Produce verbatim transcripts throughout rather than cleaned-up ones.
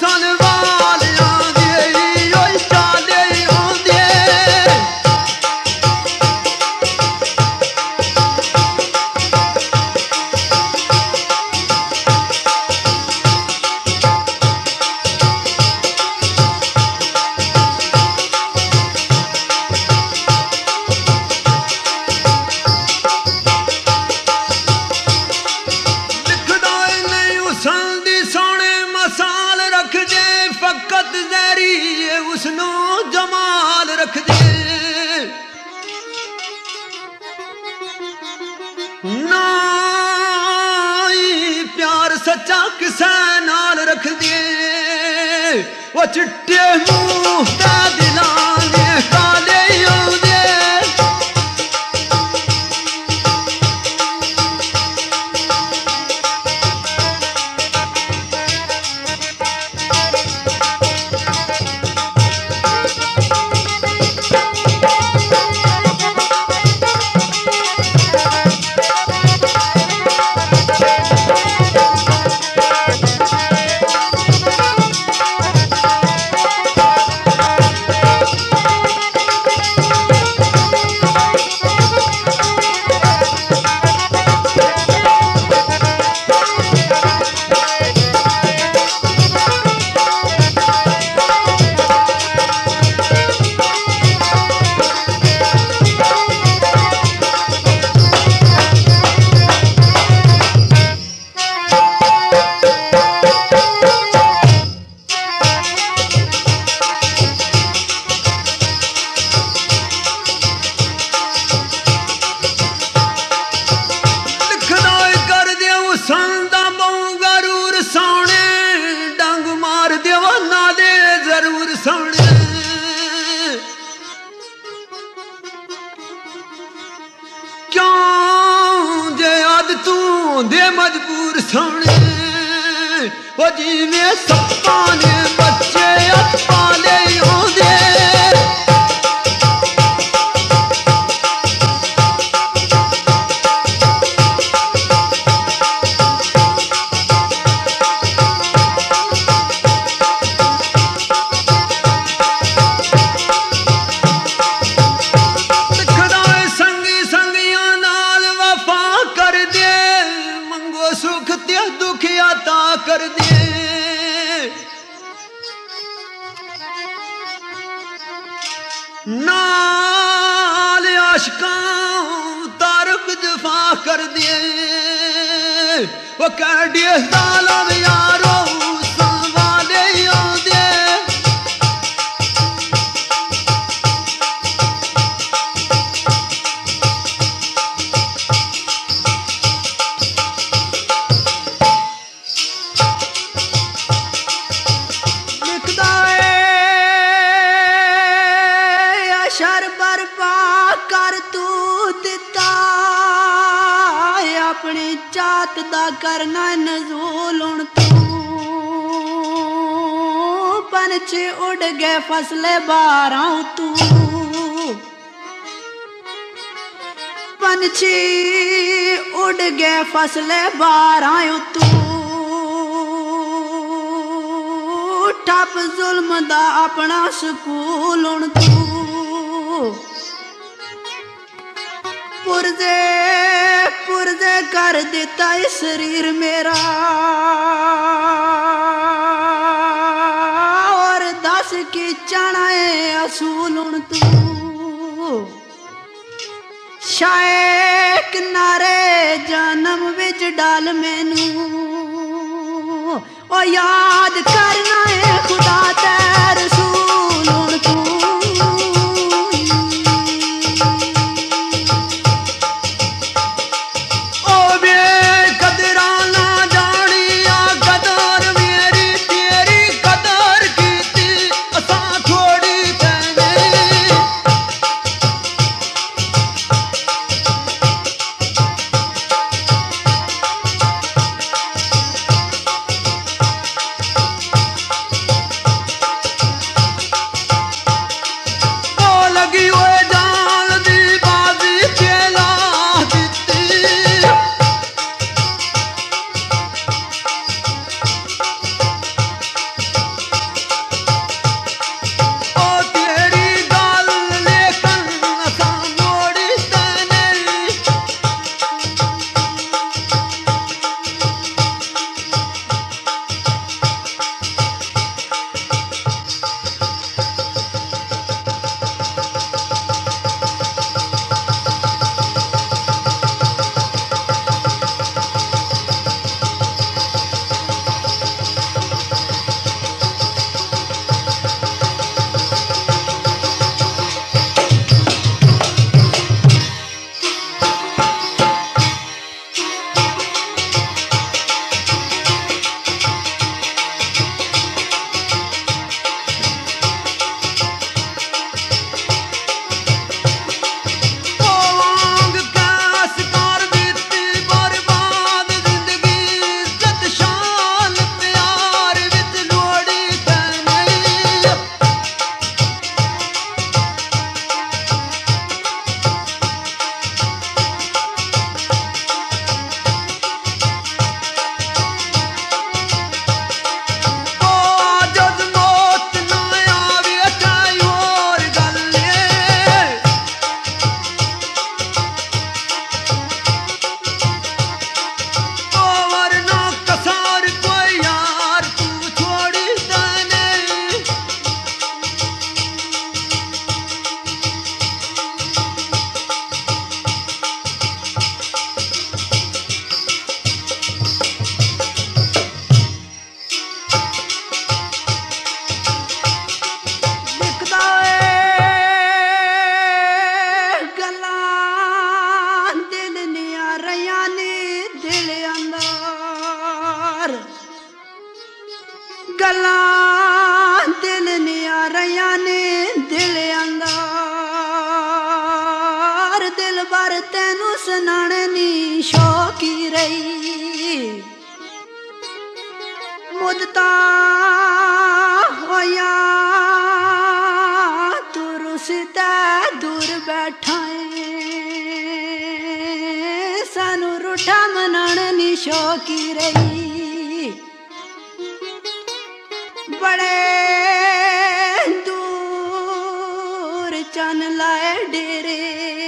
सच्चा किसे नाल रख दिए वो चिट्टे मुंह दा दिलाने काले आंदे दे मजबूर सोने वो जीवे सप्पा ने बच्चे अप्पा ले आंदे कर दे नाल आशिकां तारक जफा कर दे वो कह दिए सालम यारो संवाले आंदे अपनी चात दा करना नजूल हुण तू पंछी उड़ गए फसले बारां तू पंछी उड़ गए फसले बारां तू ठप जुल्म दा अपना सकूल हुण तू पुरजे पुरजे कर देता इस शरीर मेरा और दस की चढ़ाए असूल हुण तू शायक नारे जन्म विच डाल मैनू ओ याद करना है खुदा ते रसूल हुण तू सुनाने शौकी रही मुदता होया तू रुसता दूर बैठा सानू रूठा मनाने शौकी रही बड़े दूर चन लाए डेरे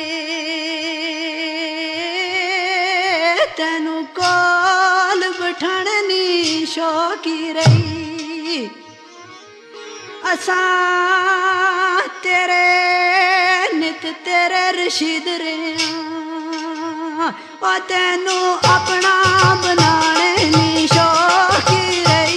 तेनू कोल बिठाने शौकी रही असा तेरे नित तेरे रशीद रहा और तेनू अपना बनाने शौकी रही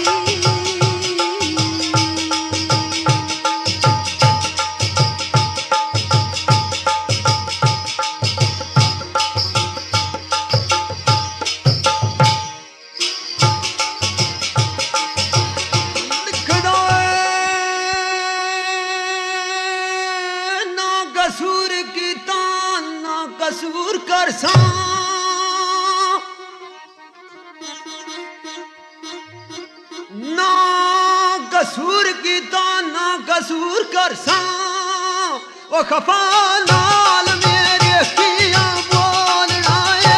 कसूर कर सा ना कसूर की तो ना कसूर कर सा वो खफा नाल मेरे किया बोलना है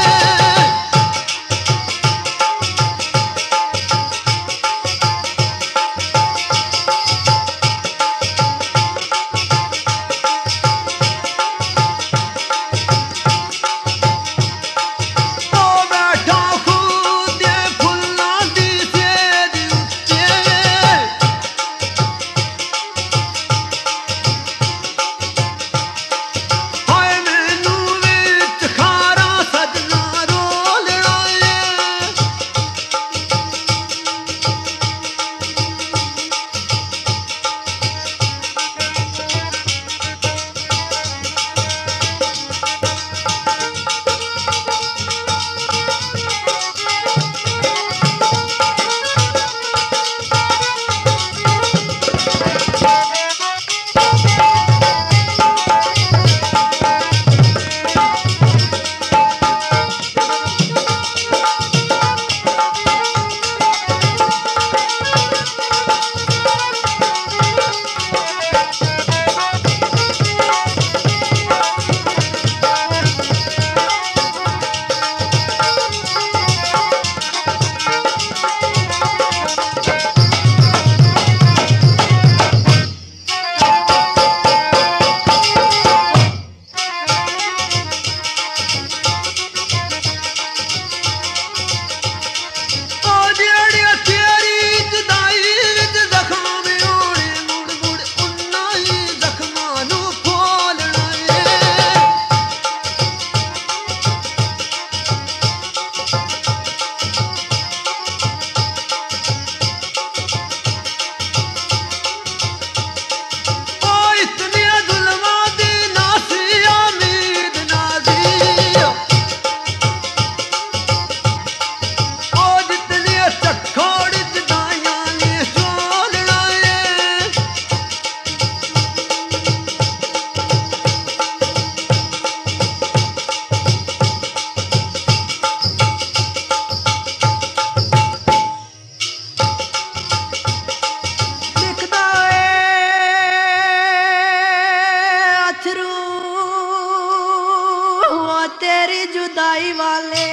जुदाई वाले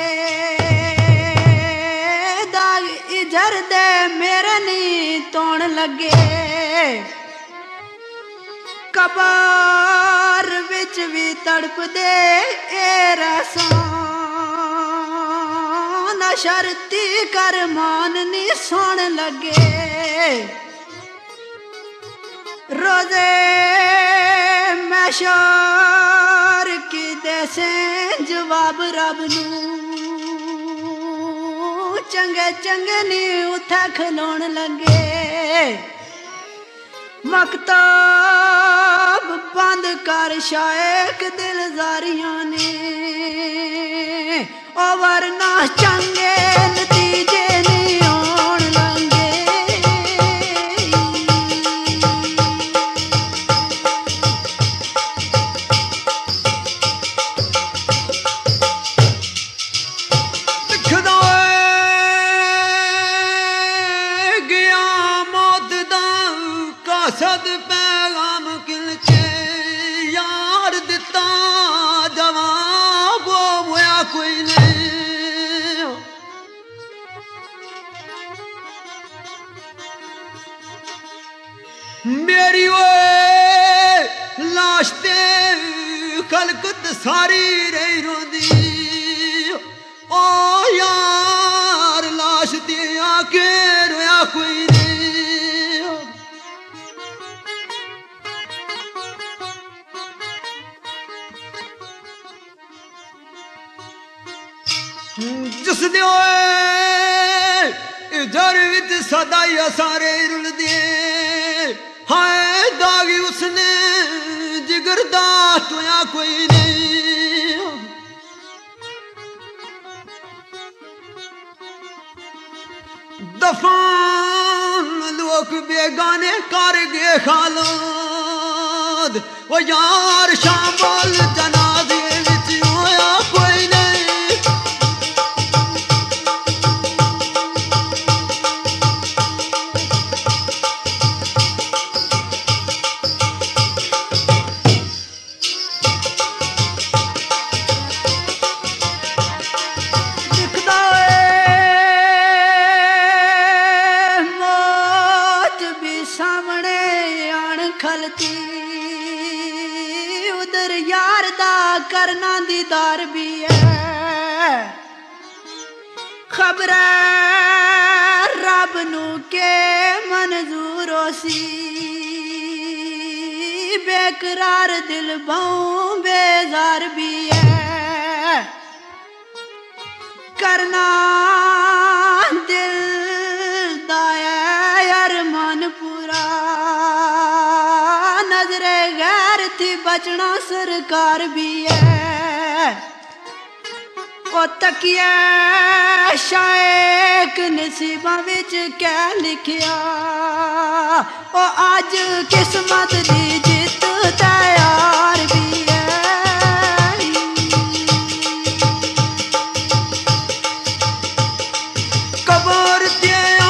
दाग इजर दे मेरे नी तोड़ लगे कबार विच भी तड़प दे ए रसा न शर्ती कर मान नी सोन लगे रोजे मैशार की देसे जवाब रब नू चंगे चंगे नी उठा खलोण लगे मकताब बंद कर शायक दिलजारियां ने ओ वरना चंगे नतीजे नहीं होण लगे हरकत सारी रही रोंदी ओ यार लाश ते आके रोया कोई रे जिस दे इधर विच सदाई सारे रुल दे हाय दागी उसने जिगरदा तोया कोई नहीं दफान लोग बेगाने कर गे खालद वो यार शामिल जनाजे विच होया कोई नहीं उधर यार दा करना दीदार भी है खबर रब नू के मंजूर सी बेकरार दिल बहु बेजार भी है करना दिल दाया अरमान पूरा नजरे गैर थी बचना सरकार भी है ओ तकिया शायक नसीबा विच क्या लिखिया ओ आज किस्मत दी जित तैयार भी है कबर ते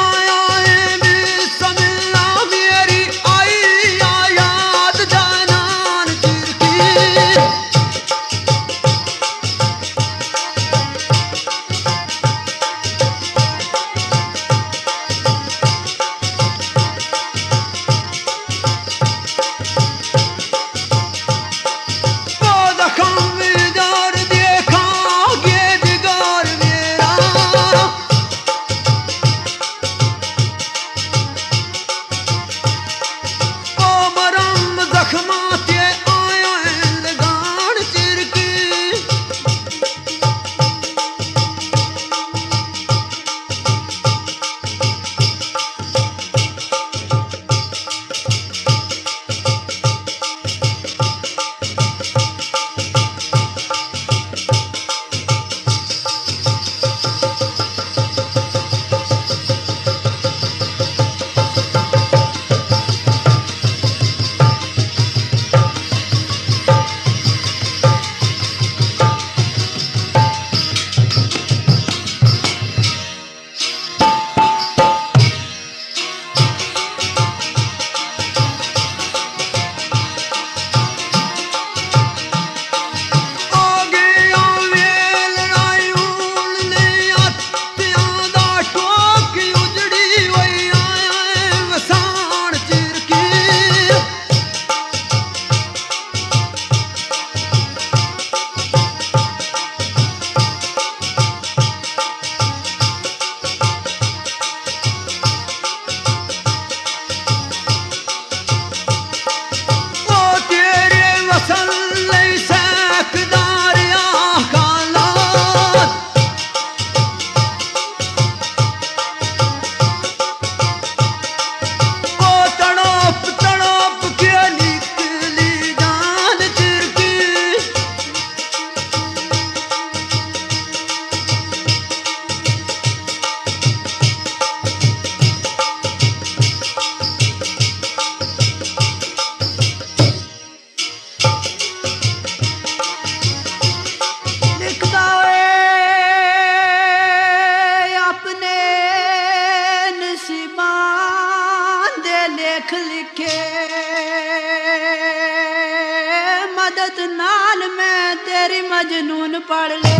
मजनून पढ़ ले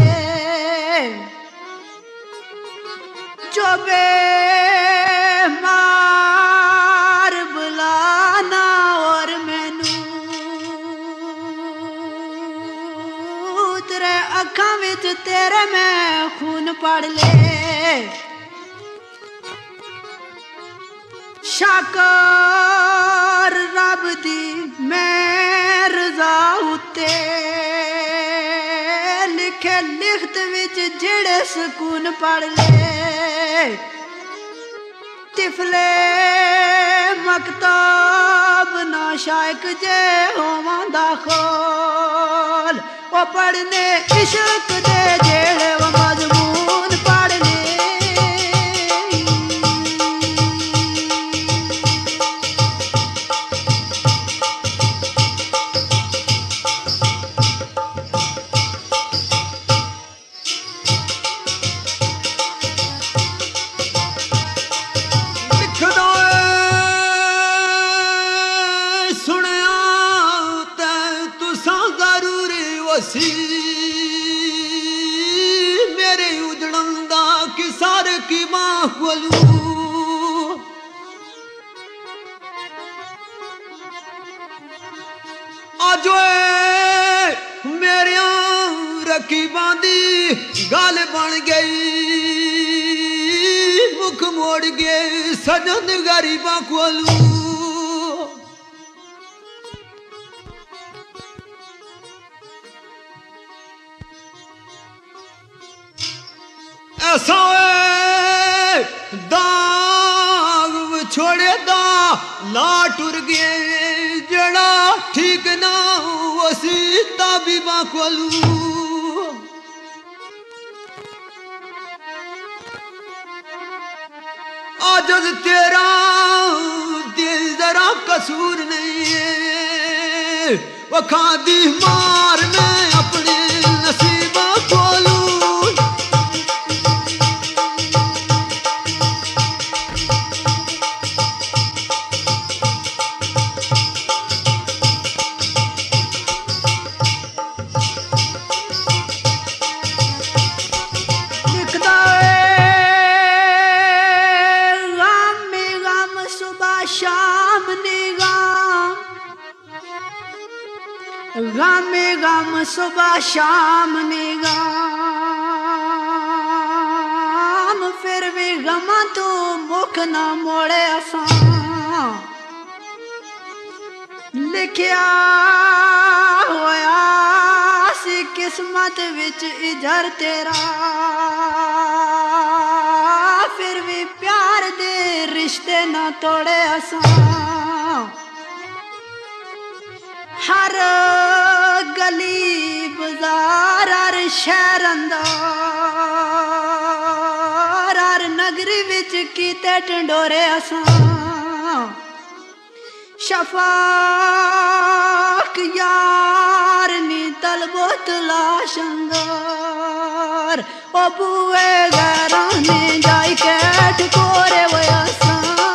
जो बेमार बुलाना और मैनू अखां विच तेरे मैं खून पड़ ले शाकर रब दी मैं रजा उत्ते लिखे लिखत विच जेड़े सुकून पड़ ले तिफले मकताब ना शायक जे होवां दा खोल ओ पढ़ने इश्क दे जेड़े वो मजमून पढ़ ले मेरे उजड़ंदा किसार की मां कोलू आजो मेरे रखी बांधी गाल बन गई मुख मोड़ गए सजन गरीबा कोलू ऐसा दाग छोड़े दा ला टुर गए जड़ा ठीक ना वसी ताबी बाकोलू आजज तेरा दिल जरा कसूर नहीं है वखा दी मार में अपने नसीबा कोलू गम गम सुबह शाम निगाम फिर भी गमा तू मुख ना मोड़े असां लिखिया होया सी किस्मत विच इधर तेरा फिर भी प्यार दे रिश्ते ना तोड़े असां हर गली बाजार हर शहर अंदर हर नगरी विच कीते ढंडोरे असां शफाक यार नी तलबो तलाश अंदर ओ बुए गैरां ने जाई के ठकोरे वो असां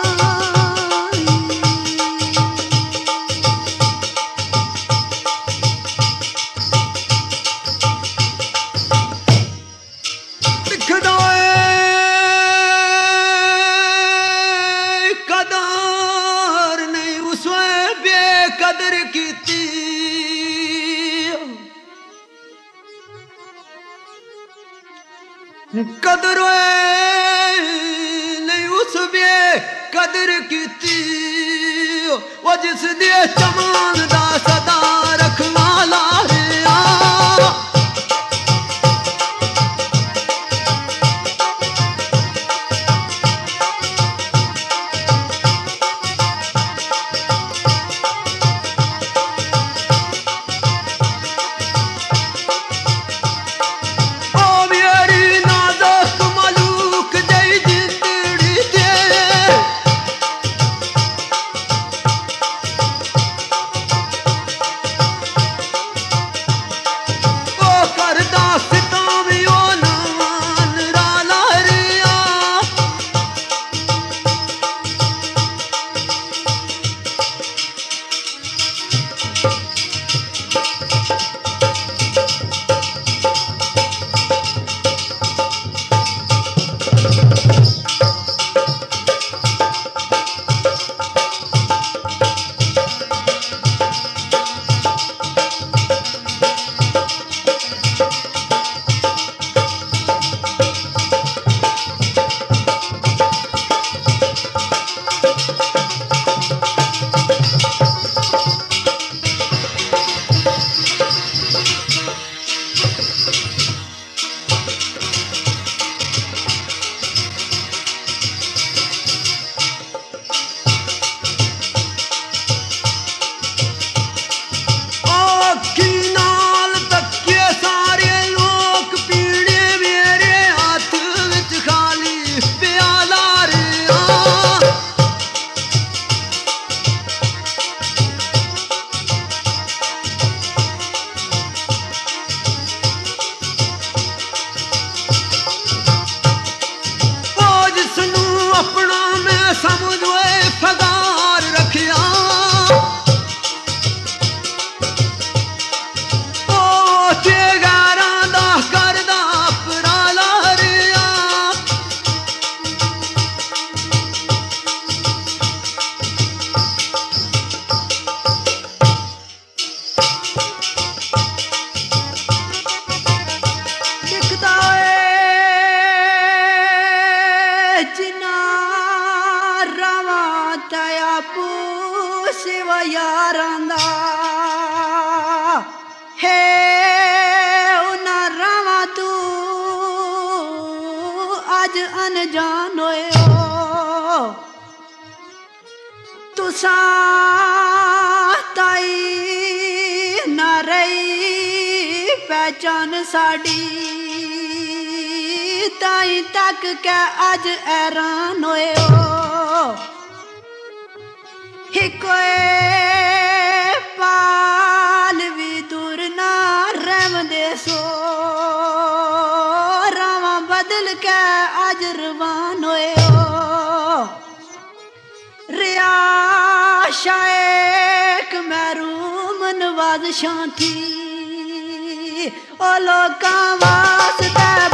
कदर नहीं उस बे कदर कीती वो जिस दे चमान दा सदा रखवाला है तुसा ताई न रही पहचान साड़ी ताई तक के अज हैरान होए हो हिकोए पाल भी दूर ना रहमदे सो रावा बदल के अज रवान होए हो रिया शायक महरूम नवाज शांति ओ लोकां वास्ते